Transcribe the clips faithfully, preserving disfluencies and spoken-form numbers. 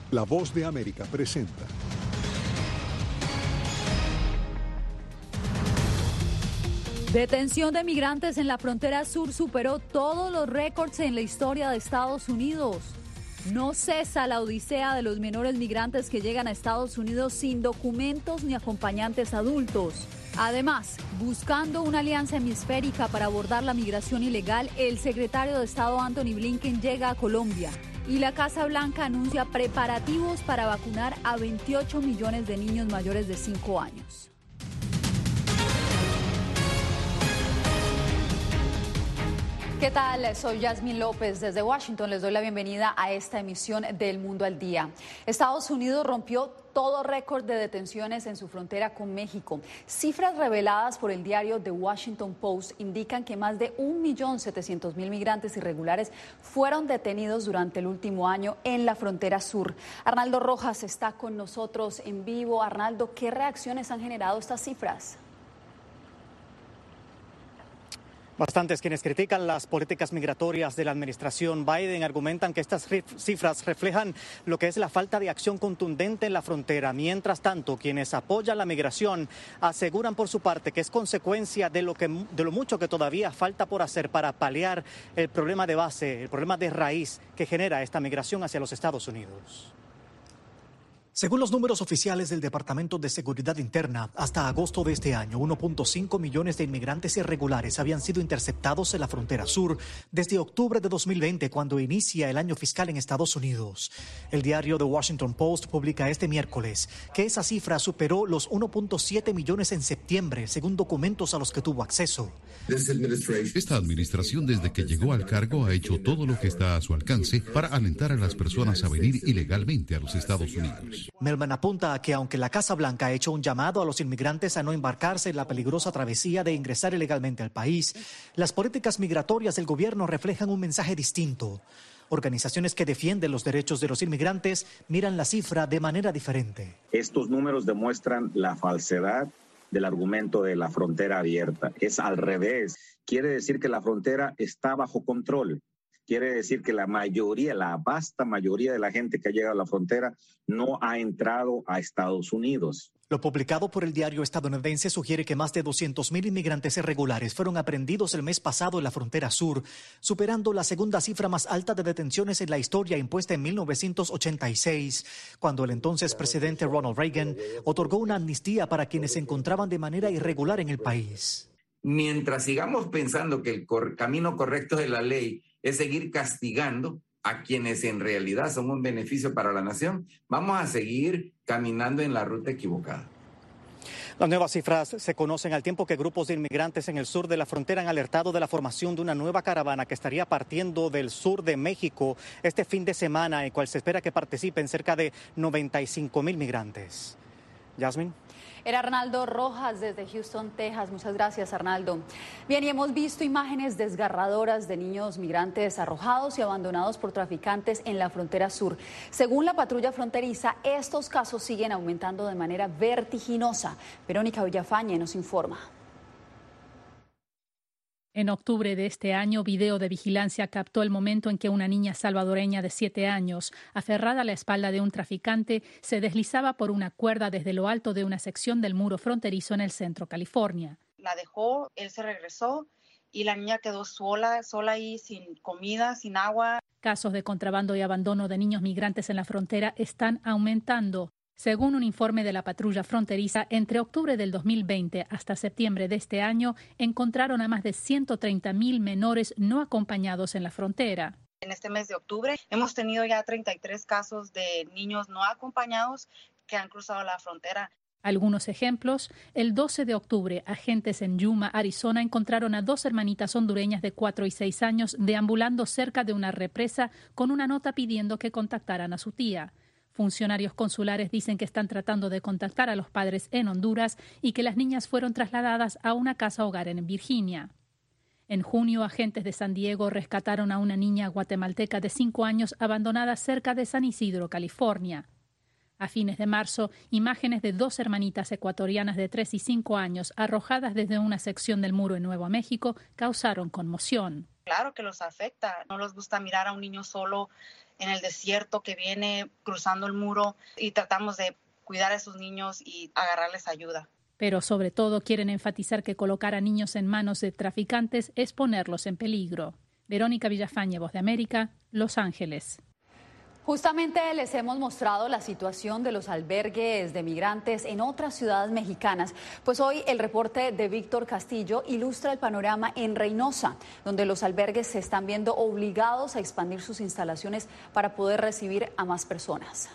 La Voz de América presenta. Detención de migrantes en la frontera sur superó todos los récords en la historia de Estados Unidos. No cesa la odisea de los menores migrantes que llegan a Estados Unidos sin documentos ni acompañantes adultos. Además, buscando una alianza hemisférica para abordar la migración ilegal, el secretario de Estado Anthony Blinken llega a Colombia. Y la Casa Blanca anuncia preparativos para vacunar a veintiocho millones de niños mayores de cinco años. ¿Qué tal? Soy Yasmín López desde Washington. Les doy la bienvenida a esta emisión del Mundo al Día. Estados Unidos rompió todo récord de detenciones en su frontera con México. Cifras reveladas por el diario The Washington Post indican que más de un millón setecientos mil migrantes irregulares fueron detenidos durante el último año en la frontera sur. Arnaldo Rojas está con nosotros en vivo. Arnaldo, ¿qué reacciones han generado estas cifras? Bastantes quienes critican las políticas migratorias de la administración Biden argumentan que estas cifras reflejan lo que es la falta de acción contundente en la frontera. Mientras tanto, quienes apoyan la migración aseguran por su parte que es consecuencia de lo, que, de lo mucho que todavía falta por hacer para paliar el problema de base, el problema de raíz que genera esta migración hacia los Estados Unidos. Según los números oficiales del Departamento de Seguridad Interna, hasta agosto de este año, uno punto cinco millones de inmigrantes irregulares habían sido interceptados en la frontera sur desde octubre de dos mil veinte, cuando inicia el año fiscal en Estados Unidos. El diario The Washington Post publica este miércoles que esa cifra superó los uno punto siete millones en septiembre, según documentos a los que tuvo acceso. Esta administración, desde que llegó al cargo, ha hecho todo lo que está a su alcance para alentar a las personas a venir ilegalmente a los Estados Unidos. Melman apunta a que aunque la Casa Blanca ha hecho un llamado a los inmigrantes a no embarcarse en la peligrosa travesía de ingresar ilegalmente al país, las políticas migratorias del gobierno reflejan un mensaje distinto. Organizaciones que defienden los derechos de los inmigrantes miran la cifra de manera diferente. Estos números demuestran la falsedad del argumento de la frontera abierta. Es al revés. Quiere decir que la frontera está bajo control. Quiere decir que la mayoría, la vasta mayoría de la gente que ha llegado a la frontera no ha entrado a Estados Unidos. Lo publicado por el diario estadounidense sugiere que más de doscientos mil inmigrantes irregulares fueron aprehendidos el mes pasado en la frontera sur, superando la segunda cifra más alta de detenciones en la historia impuesta en mil novecientos ochenta y seis, cuando el entonces presidente Ronald Reagan otorgó una amnistía para quienes se encontraban de manera irregular en el país. Mientras sigamos pensando que el cor- camino correcto de la ley es seguir castigando a quienes en realidad son un beneficio para la nación, vamos a seguir caminando en la ruta equivocada. Las nuevas cifras se conocen al tiempo que grupos de inmigrantes en el sur de la frontera han alertado de la formación de una nueva caravana que estaría partiendo del sur de México este fin de semana, en el cual se espera que participen cerca de noventa y cinco mil migrantes. Yasmín. Era Arnaldo Rojas desde Houston, Texas. Muchas gracias, Arnaldo. Bien, y hemos visto imágenes desgarradoras de niños migrantes arrojados y abandonados por traficantes en la frontera sur. Según la patrulla fronteriza, estos casos siguen aumentando de manera vertiginosa. Verónica Villafañe nos informa. En octubre de este año, video de vigilancia captó el momento en que una niña salvadoreña de siete años, aferrada a la espalda de un traficante, se deslizaba por una cuerda desde lo alto de una sección del muro fronterizo en el centro California. La dejó, él se regresó y la niña quedó sola, sola ahí, sin comida, sin agua. Casos de contrabando y abandono de niños migrantes en la frontera están aumentando. Según un informe de la patrulla fronteriza, entre octubre del dos mil veinte hasta septiembre de este año, encontraron a más de ciento treinta mil menores no acompañados en la frontera. En este mes de octubre hemos tenido ya treinta y tres casos de niños no acompañados que han cruzado la frontera. Algunos ejemplos: el doce de octubre, agentes en Yuma, Arizona, encontraron a dos hermanitas hondureñas de cuatro y seis años deambulando cerca de una represa con una nota pidiendo que contactaran a su tía. Funcionarios consulares dicen que están tratando de contactar a los padres en Honduras y que las niñas fueron trasladadas a una casa hogar en Virginia. En junio, agentes de San Diego rescataron a una niña guatemalteca de cinco años abandonada cerca de San Isidro, California. A fines de marzo, imágenes de dos hermanitas ecuatorianas de tres y cinco años arrojadas desde una sección del muro en Nuevo México causaron conmoción. Claro que los afecta, no les gusta mirar a un niño solo en el desierto que viene cruzando el muro y tratamos de cuidar a esos niños y agarrarles ayuda. Pero sobre todo quieren enfatizar que colocar a niños en manos de traficantes es ponerlos en peligro. Verónica Villafañe, Voz de América, Los Ángeles. Justamente les hemos mostrado la situación de los albergues de migrantes en otras ciudades mexicanas. Pues hoy el reporte de Víctor Castillo ilustra el panorama en Reynosa, donde los albergues se están viendo obligados a expandir sus instalaciones para poder recibir a más personas.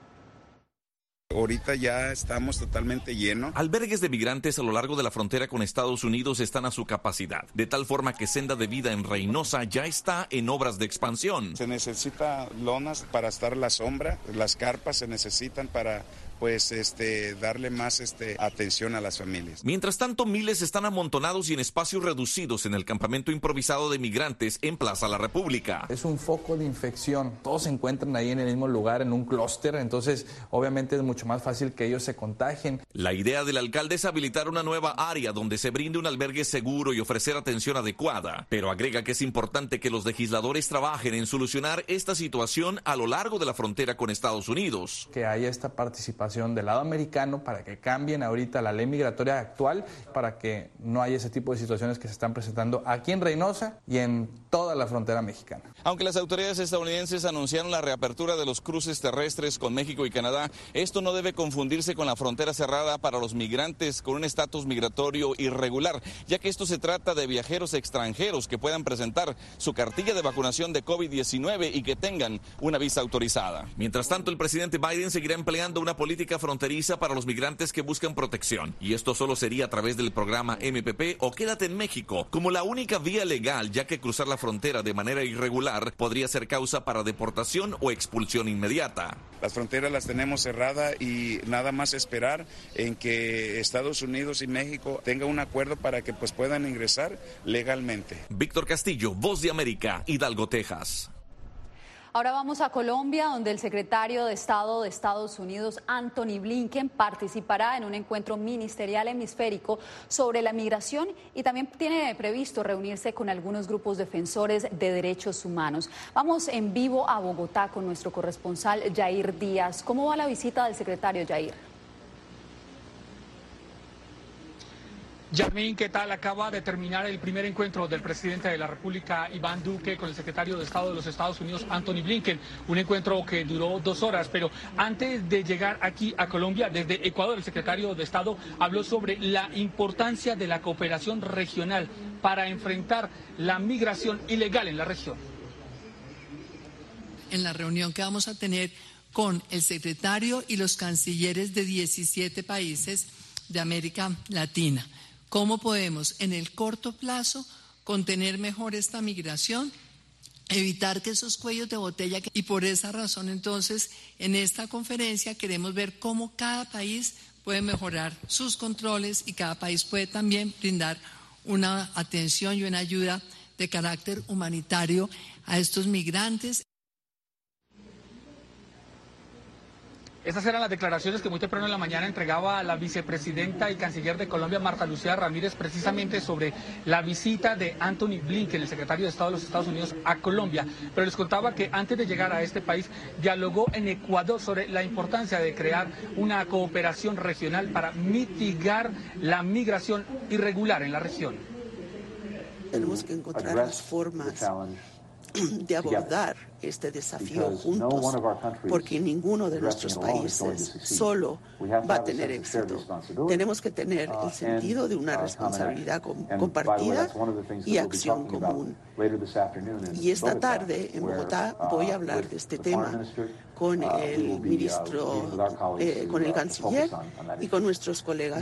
Ahorita ya estamos totalmente llenos. Albergues de migrantes a lo largo de la frontera con Estados Unidos están a su capacidad, de tal forma que Senda de Vida en Reynosa ya está en obras de expansión. Se necesita lonas para estar a la sombra, las carpas se necesitan para pues este darle más este atención a las familias. Mientras tanto, miles están amontonados y en espacios reducidos en el campamento improvisado de migrantes en Plaza La República. Es un foco de infección, todos se encuentran ahí en el mismo lugar, en un clúster, entonces obviamente es mucho más fácil que ellos se contagien. La idea del alcalde es habilitar una nueva área donde se brinde un albergue seguro y ofrecer atención adecuada, pero agrega que es importante que los legisladores trabajen en solucionar esta situación a lo largo de la frontera con Estados Unidos. Que haya esta participación del lado americano para que cambien ahorita la ley migratoria actual, para que no haya ese tipo de situaciones que se están presentando aquí en Reynosa y en toda la frontera mexicana. Aunque las autoridades estadounidenses anunciaron la reapertura de los cruces terrestres con México y Canadá, esto no debe confundirse con la frontera cerrada para los migrantes con un estatus migratorio irregular, ya que esto se trata de viajeros extranjeros que puedan presentar su cartilla de vacunación de COVID diecinueve y que tengan una visa autorizada. Mientras tanto, el presidente Biden seguirá empleando una política fronteriza para los migrantes que buscan protección, y esto solo sería a través del programa M P P o Quédate en México, como la única vía legal, ya que cruzar la frontera de manera irregular podría ser causa para deportación o expulsión inmediata. Las fronteras las tenemos cerradas y nada más esperar en que Estados Unidos y México tengan un acuerdo para que pues puedan ingresar legalmente. Víctor Castillo, Voz de América, Hidalgo, Texas. Ahora vamos a Colombia, donde el secretario de Estado de Estados Unidos, Anthony Blinken, participará en un encuentro ministerial hemisférico sobre la migración y también tiene previsto reunirse con algunos grupos defensores de derechos humanos. Vamos en vivo a Bogotá con nuestro corresponsal Yair Díaz. ¿Cómo va la visita del secretario, Yair? Yasmín, ¿qué tal? Acaba de terminar el primer encuentro del presidente de la República, Iván Duque, con el secretario de Estado de los Estados Unidos, Anthony Blinken. Un encuentro que duró dos horas, pero antes de llegar aquí a Colombia, desde Ecuador, el secretario de Estado habló sobre la importancia de la cooperación regional para enfrentar la migración ilegal en la región. En la reunión que vamos a tener con el secretario y los cancilleres de diecisiete países de América Latina. ¿Cómo podemos en el corto plazo contener mejor esta migración? Evitar que esos cuellos de botella, y por esa razón entonces en esta conferencia queremos ver cómo cada país puede mejorar sus controles y cada país puede también brindar una atención y una ayuda de carácter humanitario a estos migrantes. Estas eran las declaraciones que muy temprano en la mañana entregaba la vicepresidenta y canciller de Colombia, Marta Lucía Ramírez, precisamente sobre la visita de Anthony Blinken, el secretario de Estado de los Estados Unidos, a Colombia. Pero les contaba que antes de llegar a este país, dialogó en Ecuador sobre la importancia de crear una cooperación regional para mitigar la migración irregular en la región. Tenemos que encontrar las formas de abordar este desafío juntos, porque ninguno de nuestros países solo va a tener éxito. Tenemos que tener el sentido de una responsabilidad compartida y acción común. Y esta tarde en Bogotá voy a hablar de este tema con el ministro, eh, con el canciller y con nuestros colegas.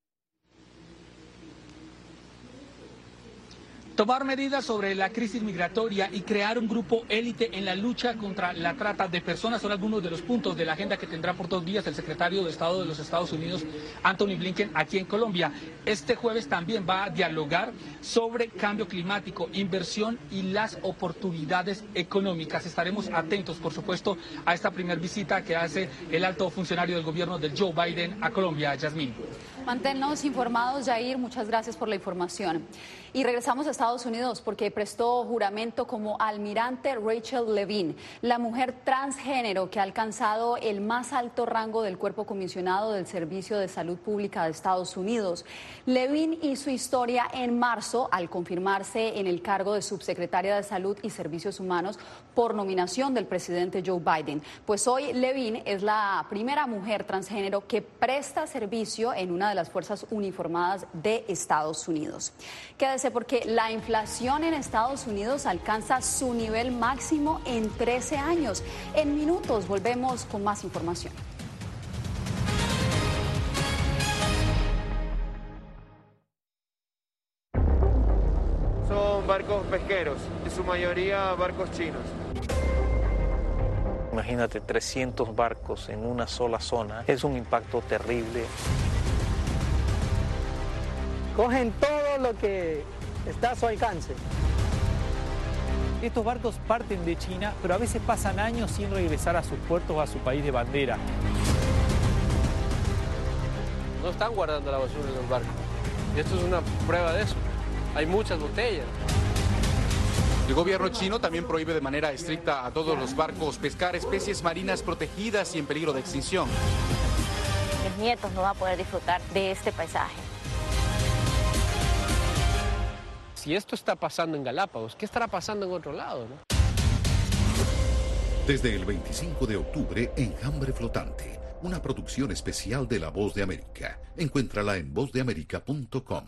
Tomar medidas sobre la crisis migratoria y crear un grupo élite en la lucha contra la trata de personas son algunos de los puntos de la agenda que tendrá por dos días el secretario de Estado de los Estados Unidos, Anthony Blinken, aquí en Colombia. Este jueves también va a dialogar sobre cambio climático, inversión y las oportunidades económicas. Estaremos atentos, por supuesto, a esta primera visita que hace el alto funcionario del gobierno de Joe Biden a Colombia. Yasmín. Manténnos informados, Yair. Muchas gracias por la información. Y regresamos a Estados Unidos porque prestó juramento como almirante Rachel Levine, la mujer transgénero que ha alcanzado el más alto rango del cuerpo comisionado del Servicio de Salud Pública de Estados Unidos. Levine y su historia en marzo al confirmarse en el cargo de subsecretaria de Salud y Servicios Humanos por nominación del presidente Joe Biden. Pues hoy Levine es la primera mujer transgénero que presta servicio en una de las fuerzas uniformadas de Estados Unidos. Quédese porque la inflación en Estados Unidos alcanza su nivel máximo en trece años. En minutos volvemos con más información. Son barcos pesqueros, en su mayoría barcos chinos. Imagínate trescientos barcos en una sola zona, es un impacto terrible. Cogen todo lo que está a su alcance. Estos barcos parten de China, pero a veces pasan años sin regresar a sus puertos o a su país de bandera. No están guardando la basura en los barcos. Y esto es una prueba de eso. Hay muchas botellas. El gobierno chino también prohíbe de manera estricta a todos los barcos pescar especies marinas protegidas y en peligro de extinción. Mis nietos no van a poder disfrutar de este paisaje. Si esto está pasando en Galápagos, ¿qué estará pasando en otro lado, no? Desde el veinticinco de octubre, Enjambre Flotante, una producción especial de La Voz de América. Encuéntrala en voz de américa punto com.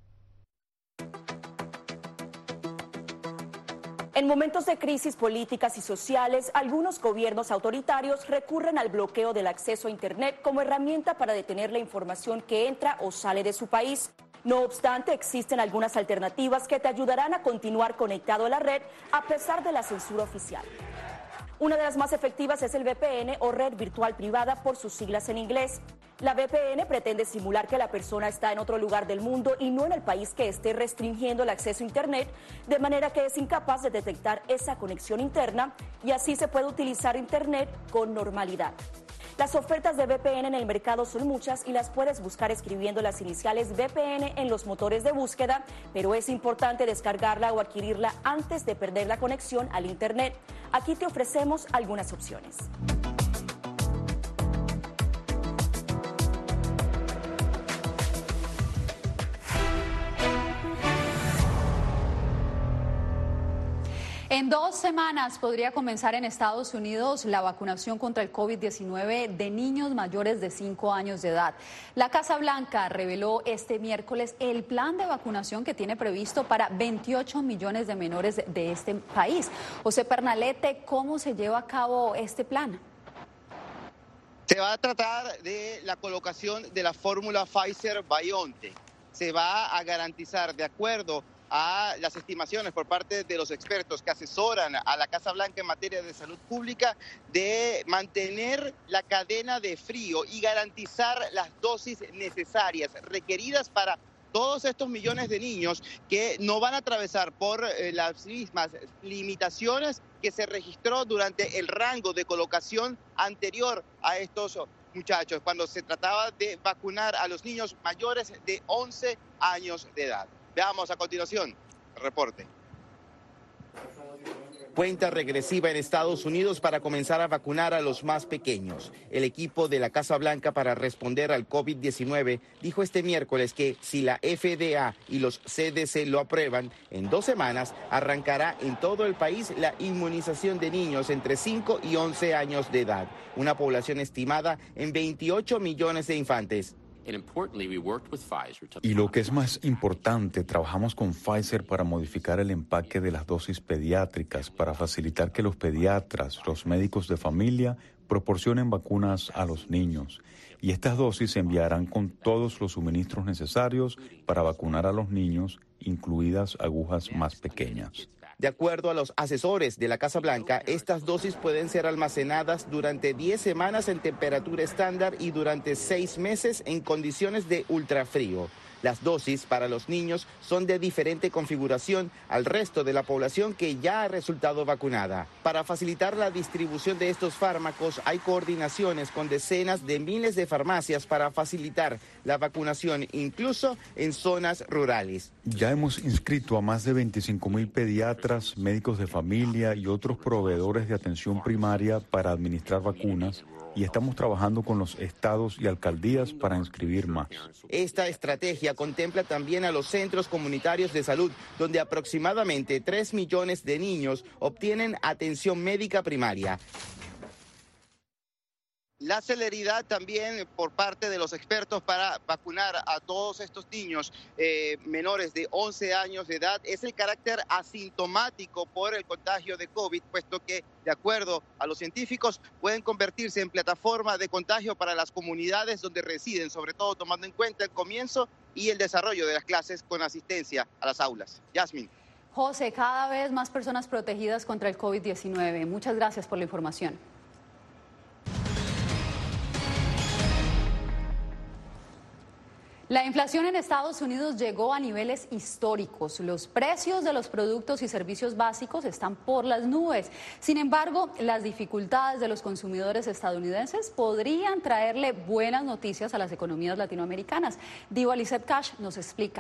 En momentos de crisis políticas y sociales, algunos gobiernos autoritarios recurren al bloqueo del acceso a Internet como herramienta para detener la información que entra o sale de su país. No obstante, existen algunas alternativas que te ayudarán a continuar conectado a la red a pesar de la censura oficial. Una de las más efectivas es el V P N o red virtual privada por sus siglas en inglés. La V P N pretende simular que la persona está en otro lugar del mundo y no en el país que esté restringiendo el acceso a Internet, de manera que es incapaz de detectar esa conexión interna y así se puede utilizar Internet con normalidad. Las ofertas de V P N en el mercado son muchas y las puedes buscar escribiendo las iniciales V P N en los motores de búsqueda, pero es importante descargarla o adquirirla antes de perder la conexión al Internet. Aquí te ofrecemos algunas opciones. En dos semanas podría comenzar en Estados Unidos la vacunación contra el COVID diecinueve de niños mayores de cinco años de edad. La Casa Blanca reveló este miércoles el plan de vacunación que tiene previsto para veintiocho millones de menores de este país. José Pernalete, ¿cómo se lleva a cabo este plan? Se va a tratar de la colocación de la fórmula Pfizer-BioNTech. Se va a garantizar, de acuerdo a las estimaciones por parte de los expertos que asesoran a la Casa Blanca en materia de salud pública, de mantener la cadena de frío y garantizar las dosis necesarias requeridas para todos estos millones de niños que no van a atravesar por eh, las mismas limitaciones que se registró durante el rango de colocación anterior a estos muchachos, cuando se trataba de vacunar a los niños mayores de once años de edad. Veamos a continuación el reporte. Cuenta regresiva en Estados Unidos para comenzar a vacunar a los más pequeños. El equipo de la Casa Blanca para responder al COVID diecinueve dijo este miércoles que si la F D A y los C D C lo aprueban, en dos semanas arrancará en todo el país la inmunización de niños entre cinco y once años de edad, una población estimada en veintiocho millones de infantes. Y lo que es más importante, trabajamos con Pfizer para modificar el empaque de las dosis pediátricas para facilitar que los pediatras, los médicos de familia, proporcionen vacunas a los niños. Y estas dosis se enviarán con todos los suministros necesarios para vacunar a los niños, incluidas agujas más pequeñas. De acuerdo a los asesores de la Casa Blanca, estas dosis pueden ser almacenadas durante diez semanas en temperatura estándar y durante seis meses en condiciones de ultrafrío. Las dosis para los niños son de diferente configuración al resto de la población que ya ha resultado vacunada. Para facilitar la distribución de estos fármacos hay coordinaciones con decenas de miles de farmacias para facilitar la vacunación, incluso en zonas rurales. Ya hemos inscrito a más de veinticinco mil pediatras, médicos de familia y otros proveedores de atención primaria para administrar vacunas, y estamos trabajando con los estados y alcaldías para inscribir más. Esta estrategia contempla también a los centros comunitarios de salud, donde aproximadamente tres millones de niños obtienen atención médica primaria. La celeridad también por parte de los expertos para vacunar a todos estos niños eh, menores de once años de edad es el carácter asintomático por el contagio de COVID, puesto que, de acuerdo a los científicos, pueden convertirse en plataforma de contagio para las comunidades donde residen, sobre todo tomando en cuenta el comienzo y el desarrollo de las clases con asistencia a las aulas. Yasmin. José, cada vez más personas protegidas contra el COVID diecinueve. Muchas gracias por la información. La inflación en Estados Unidos llegó a niveles históricos. Los precios de los productos y servicios básicos están por las nubes. Sin embargo, las dificultades de los consumidores estadounidenses podrían traerle buenas noticias a las economías latinoamericanas. Diva Lizeth Cash nos explica.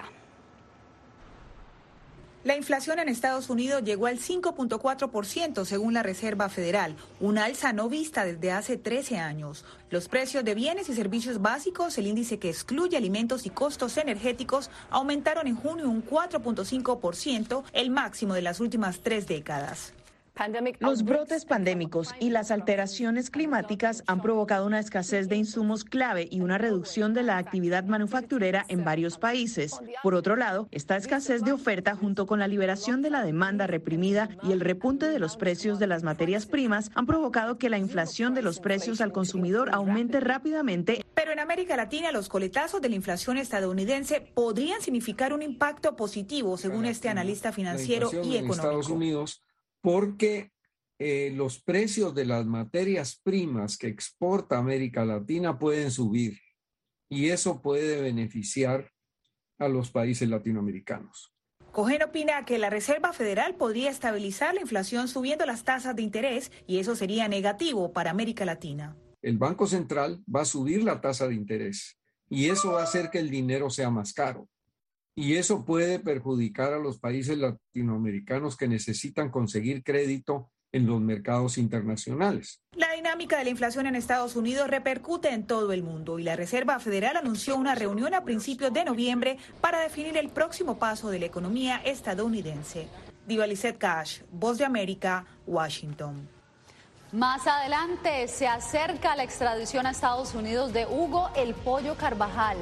La inflación en Estados Unidos llegó al cinco punto cuatro por ciento según la Reserva Federal, una alza no vista desde hace trece años. Los precios de bienes y servicios básicos, el índice que excluye alimentos y costos energéticos, aumentaron en junio un cuatro punto cinco por ciento, el máximo de las últimas tres décadas. Los brotes pandémicos y las alteraciones climáticas han provocado una escasez de insumos clave y una reducción de la actividad manufacturera en varios países. Por otro lado, esta escasez de oferta, junto con la liberación de la demanda reprimida y el repunte de los precios de las materias primas, han provocado que la inflación de los precios al consumidor aumente rápidamente. Pero en América Latina, los coletazos de la inflación estadounidense podrían significar un impacto positivo, según este analista financiero y económico. En Estados Unidos, porque eh, los precios de las materias primas que exporta América Latina pueden subir y eso puede beneficiar a los países latinoamericanos. Cohen opina que la Reserva Federal podría estabilizar la inflación subiendo las tasas de interés y eso sería negativo para América Latina. El Banco Central va a subir la tasa de interés y eso va a hacer que el dinero sea más caro. Y eso puede perjudicar a los países latinoamericanos que necesitan conseguir crédito en los mercados internacionales. La dinámica de la inflación en Estados Unidos repercute en todo el mundo y la Reserva Federal anunció una reunión a principios de noviembre para definir el próximo paso de la economía estadounidense. Diva Lizeth Cash, Voz de América, Washington. Más adelante se acerca la extradición a Estados Unidos de Hugo El Pollo Carvajal.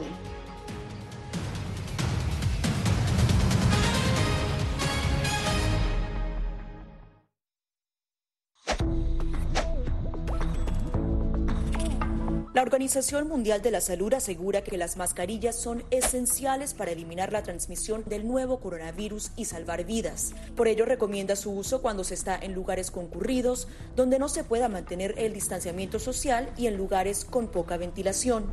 La Organización Mundial de la Salud asegura que las mascarillas son esenciales para eliminar la transmisión del nuevo coronavirus y salvar vidas. Por ello, recomienda su uso cuando se está en lugares concurridos, donde no se pueda mantener el distanciamiento social y en lugares con poca ventilación.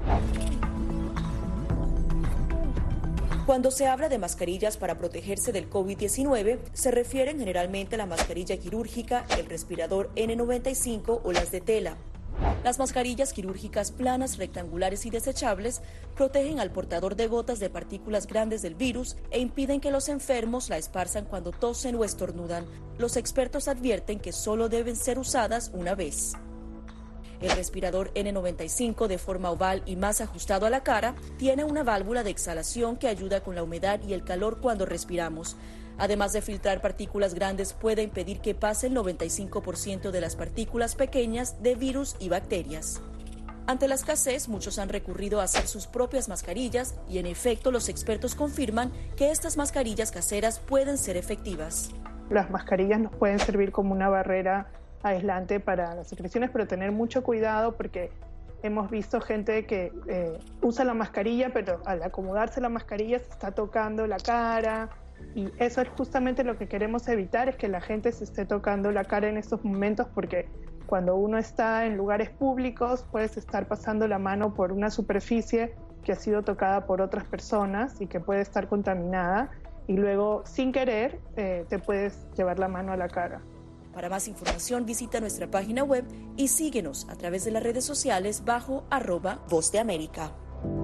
Cuando se habla de mascarillas para protegerse del COVID diecinueve, se refieren generalmente a la mascarilla quirúrgica, el respirador ene noventa y cinco o las de tela. Las mascarillas quirúrgicas planas, rectangulares y desechables protegen al portador de gotas de partículas grandes del virus e impiden que los enfermos la esparzan cuando tosen o estornudan. Los expertos advierten que solo deben ser usadas una vez. El respirador ene noventa y cinco, de forma oval y más ajustado a la cara, tiene una válvula de exhalación que ayuda con la humedad y el calor cuando respiramos. Además de filtrar partículas grandes, puede impedir que pase el noventa y cinco por ciento de las partículas pequeñas de virus y bacterias. Ante la escasez, muchos han recurrido a hacer sus propias mascarillas y, en efecto, los expertos confirman que estas mascarillas caseras pueden ser efectivas. Las mascarillas nos pueden servir como una barrera aislante para las secreciones, pero tener mucho cuidado porque hemos visto gente que eh, usa la mascarilla, pero al acomodarse la mascarilla se está tocando la cara. Y eso es justamente lo que queremos evitar, es que la gente se esté tocando la cara en estos momentos, porque cuando uno está en lugares públicos puedes estar pasando la mano por una superficie que ha sido tocada por otras personas y que puede estar contaminada, y luego sin querer eh, te puedes llevar la mano a la cara. Para más información visita nuestra página web y síguenos a través de las redes sociales bajo arroba Voz de América.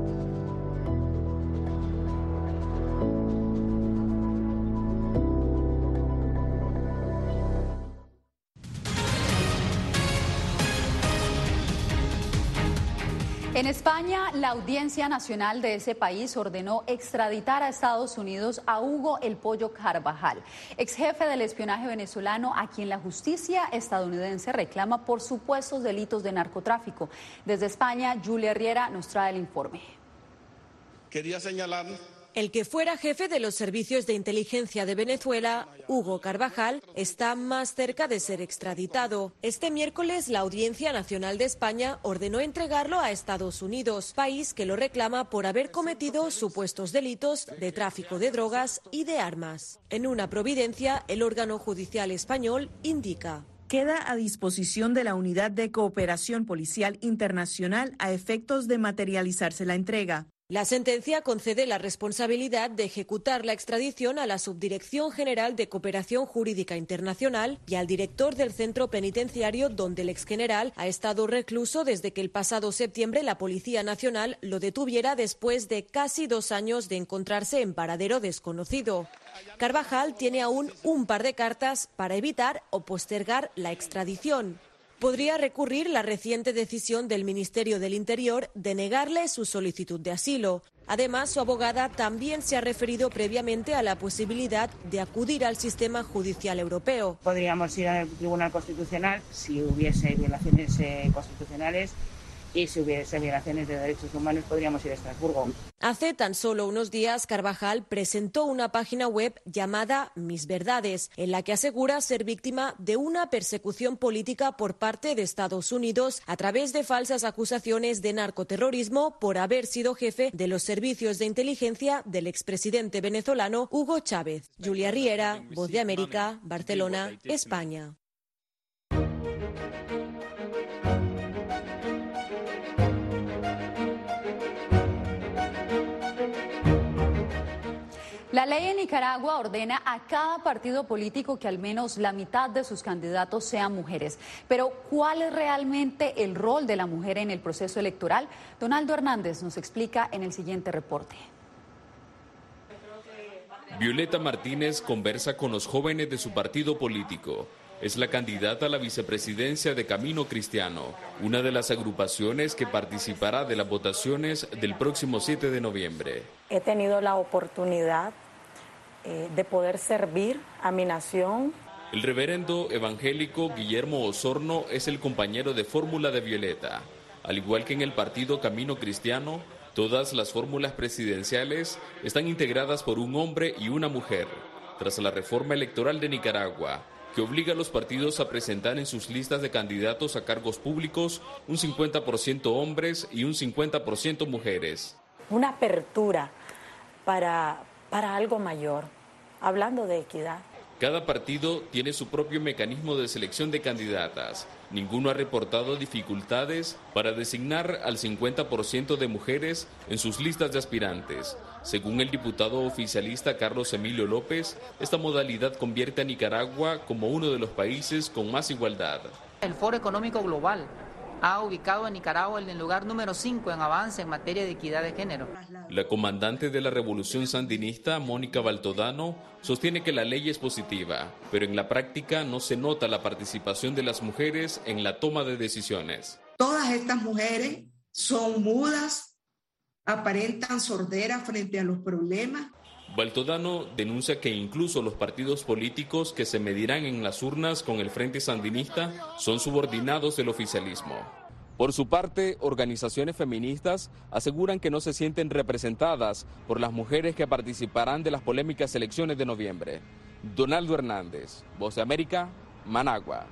En España, la Audiencia Nacional de ese país ordenó extraditar a Estados Unidos a Hugo El Pollo Carvajal, ex jefe del espionaje venezolano, a quien la justicia estadounidense reclama por supuestos delitos de narcotráfico. Desde España, Julia Riera nos trae el informe. Quería señalar... El que fuera jefe de los servicios de inteligencia de Venezuela, Hugo Carvajal, está más cerca de ser extraditado. Este miércoles, la Audiencia Nacional de España ordenó entregarlo a Estados Unidos, país que lo reclama por haber cometido supuestos delitos de tráfico de drogas y de armas. En una providencia, el órgano judicial español indica: queda a disposición de la Unidad de Cooperación Policial Internacional a efectos de materializarse la entrega. La sentencia concede la responsabilidad de ejecutar la extradición a la Subdirección General de Cooperación Jurídica Internacional y al director del centro penitenciario donde el exgeneral ha estado recluso desde que el pasado septiembre la Policía Nacional lo detuviera después de casi dos años de encontrarse en paradero desconocido. Carvajal tiene aún un par de cartas para evitar o postergar la extradición. Podría recurrir la reciente decisión del Ministerio del Interior de negarle su solicitud de asilo. Además, su abogada también se ha referido previamente a la posibilidad de acudir al sistema judicial europeo. Podríamos ir al Tribunal Constitucional si hubiese violaciones eh, constitucionales. Y si hubiese violaciones de derechos humanos, podríamos ir a Estrasburgo. Hace tan solo unos días, Carvajal presentó una página web llamada Mis Verdades, en la que asegura ser víctima de una persecución política por parte de Estados Unidos a través de falsas acusaciones de narcoterrorismo por haber sido jefe de los servicios de inteligencia del expresidente venezolano Hugo Chávez. Julia Riera, Voz de América, Barcelona, España. La ley en Nicaragua ordena a cada partido político que al menos la mitad de sus candidatos sean mujeres. Pero, ¿cuál es realmente el rol de la mujer en el proceso electoral? Donaldo Hernández nos explica en el siguiente reporte. Violeta Martínez conversa con los jóvenes de su partido político. Es la candidata a la vicepresidencia de Camino Cristiano, una de las agrupaciones que participará de las votaciones del próximo siete de noviembre. He tenido la oportunidad eh, de poder servir a mi nación. El reverendo evangélico Guillermo Osorno es el compañero de fórmula de Violeta. Al igual que en el partido Camino Cristiano, todas las fórmulas presidenciales están integradas por un hombre y una mujer. Tras la reforma electoral de Nicaragua, que obliga a los partidos a presentar en sus listas de candidatos a cargos públicos un cincuenta por ciento hombres y un cincuenta por ciento mujeres. Una apertura para, para algo mayor, hablando de equidad. Cada partido tiene su propio mecanismo de selección de candidatas. Ninguno ha reportado dificultades para designar al cincuenta por ciento de mujeres en sus listas de aspirantes. Según el diputado oficialista Carlos Emilio López, esta modalidad convierte a Nicaragua como uno de los países con más igualdad. El Foro Económico Global ha ubicado a Nicaragua en el lugar número cinco en avance en materia de equidad de género. La comandante de la Revolución Sandinista, Mónica Baltodano, sostiene que la ley es positiva, pero en la práctica no se nota la participación de las mujeres en la toma de decisiones. Todas estas mujeres son mudas, aparentan sordera frente a los problemas. Baltodano denuncia que incluso los partidos políticos que se medirán en las urnas con el Frente Sandinista son subordinados del oficialismo. Por su parte, organizaciones feministas aseguran que no se sienten representadas por las mujeres que participarán de las polémicas elecciones de noviembre. Donaldo Hernández, Voz de América, Managua.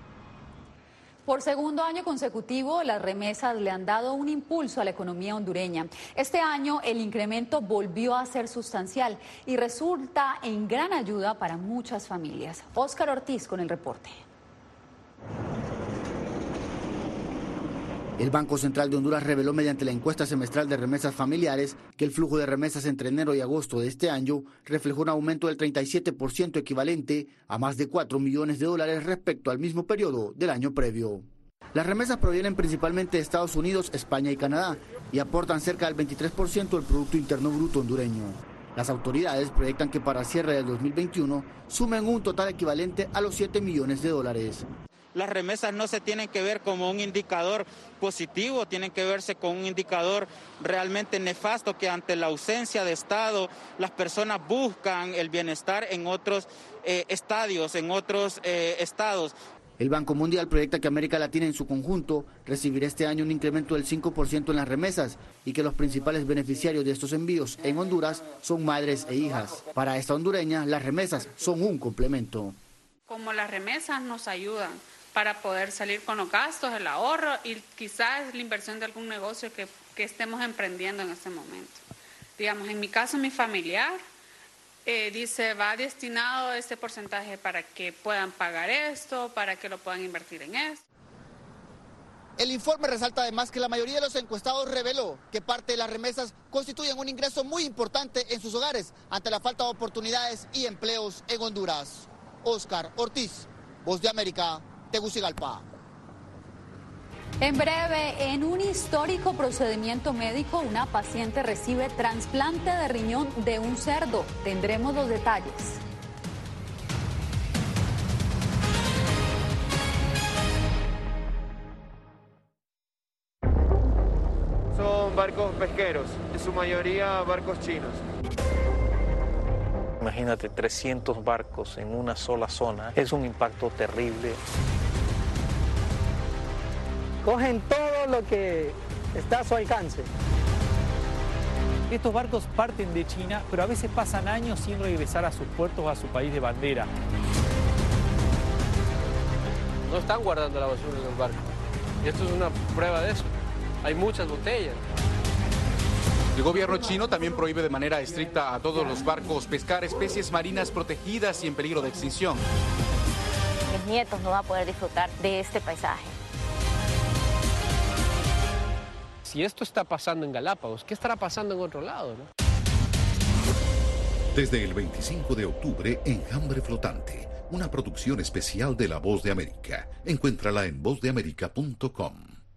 Por segundo año consecutivo, las remesas le han dado un impulso a la economía hondureña. Este año el incremento volvió a ser sustancial y resulta en gran ayuda para muchas familias. Óscar Ortiz con el reporte. El Banco Central de Honduras reveló mediante la encuesta semestral de remesas familiares que el flujo de remesas entre enero y agosto de este año reflejó un aumento del treinta y siete por ciento equivalente a más de cuatro millones de dólares respecto al mismo periodo del año previo. Las remesas provienen principalmente de Estados Unidos, España y Canadá y aportan cerca del veintitrés por ciento del Producto Interno Bruto hondureño. Las autoridades proyectan que para cierre del dos mil veintiuno sumen un total equivalente a los siete millones de dólares. Las remesas no se tienen que ver como un indicador positivo, tienen que verse como un indicador realmente nefasto, que ante la ausencia de Estado las personas buscan el bienestar en otros eh, estadios, en otros eh, estados. El Banco Mundial proyecta que América Latina en su conjunto recibirá este año un incremento del cinco por ciento en las remesas y que los principales beneficiarios de estos envíos en Honduras son madres e hijas. Para esta hondureña, las remesas son un complemento. Como las remesas nos ayudan para poder salir con los gastos, el ahorro y quizás la inversión de algún negocio que, que estemos emprendiendo en este momento. Digamos, en mi caso, mi familiar eh, dice, va destinado este porcentaje para que puedan pagar esto, para que lo puedan invertir en esto. El informe resalta además que la mayoría de los encuestados reveló que parte de las remesas constituyen un ingreso muy importante en sus hogares ante la falta de oportunidades y empleos en Honduras. Oscar Ortiz, Voz de América, Tegucigalpa. En breve, en un histórico procedimiento médico, una paciente recibe trasplante de riñón de un cerdo. Tendremos los detalles. Son barcos pesqueros, en su mayoría barcos chinos. Imagínate, trescientos barcos en una sola zona. Es un impacto terrible. Cogen todo lo que está a su alcance. Estos barcos parten de China, pero a veces pasan años sin regresar a sus puertos o a su país de bandera. No están guardando la basura en el barco. Y esto es una prueba de eso. Hay muchas botellas. El gobierno chino también prohíbe de manera estricta a todos los barcos pescar especies marinas protegidas y en peligro de extinción. Mis nietos no van a poder disfrutar de este paisaje. Si esto está pasando en Galápagos, ¿qué estará pasando en otro lado, no? Desde el veinticinco de octubre, Enjambre Flotante, una producción especial de La Voz de América. Encuéntrala en voz de américa punto com.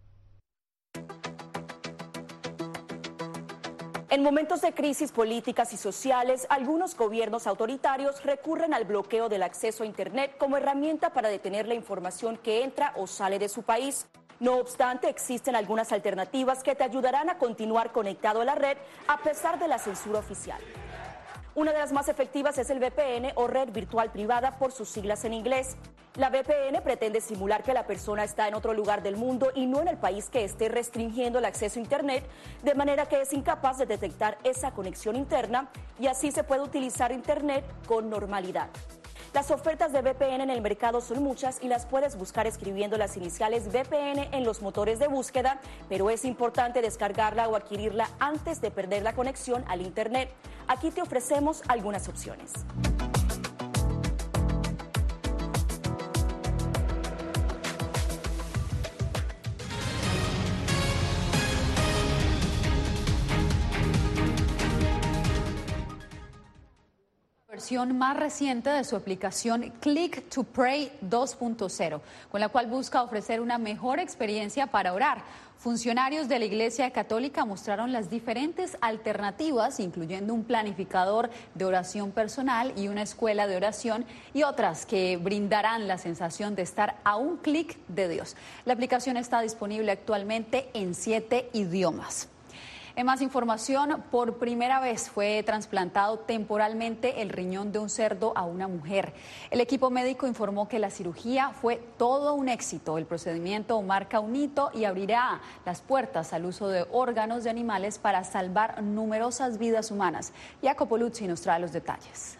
En momentos de crisis políticas y sociales, algunos gobiernos autoritarios recurren al bloqueo del acceso a Internet como herramienta para detener la información que entra o sale de su país. No obstante, existen algunas alternativas que te ayudarán a continuar conectado a la red a pesar de la censura oficial. Una de las más efectivas es el V P N o red virtual privada por sus siglas en inglés. La V P N pretende simular que la persona está en otro lugar del mundo y no en el país que esté restringiendo el acceso a Internet, de manera que es incapaz de detectar esa conexión interna y así se puede utilizar Internet con normalidad. Las ofertas de V P N en el mercado son muchas y las puedes buscar escribiendo las iniciales V P N en los motores de búsqueda, pero es importante descargarla o adquirirla antes de perder la conexión al Internet. Aquí te ofrecemos algunas opciones. Versión más reciente de su aplicación Click to Pray dos punto cero, con la cual busca ofrecer una mejor experiencia para orar. Funcionarios de la Iglesia Católica mostraron las diferentes alternativas, incluyendo un planificador de oración personal y una escuela de oración y otras que brindarán la sensación de estar a un clic de Dios. La aplicación está disponible actualmente en siete idiomas. En más información, por primera vez fue trasplantado temporalmente el riñón de un cerdo a una mujer. El equipo médico informó que la cirugía fue todo un éxito. El procedimiento marca un hito y abrirá las puertas al uso de órganos de animales para salvar numerosas vidas humanas. Jacopo Luzzi nos trae los detalles.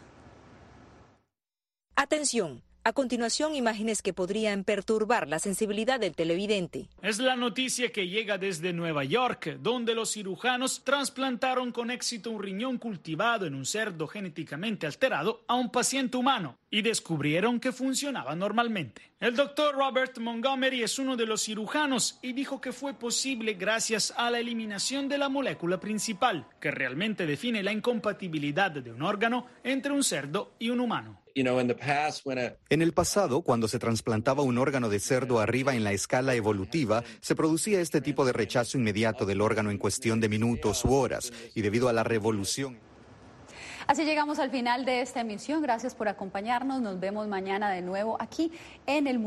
Atención. A continuación, imágenes que podrían perturbar la sensibilidad del televidente. Es la noticia que llega desde Nueva York, donde los cirujanos trasplantaron con éxito un riñón cultivado en un cerdo genéticamente alterado a un paciente humano. y descubrieron que funcionaba normalmente. El doctor Robert Montgomery es uno de los cirujanos y dijo que fue posible gracias a la eliminación de la molécula principal, que realmente define la incompatibilidad de un órgano entre un cerdo y un humano. En el pasado, cuando se trasplantaba un órgano de cerdo arriba en la escala evolutiva, se producía este tipo de rechazo inmediato del órgano en cuestión de minutos u horas, y debido a la revolución. Así llegamos al final de esta emisión. Gracias por acompañarnos. Nos vemos mañana de nuevo aquí en el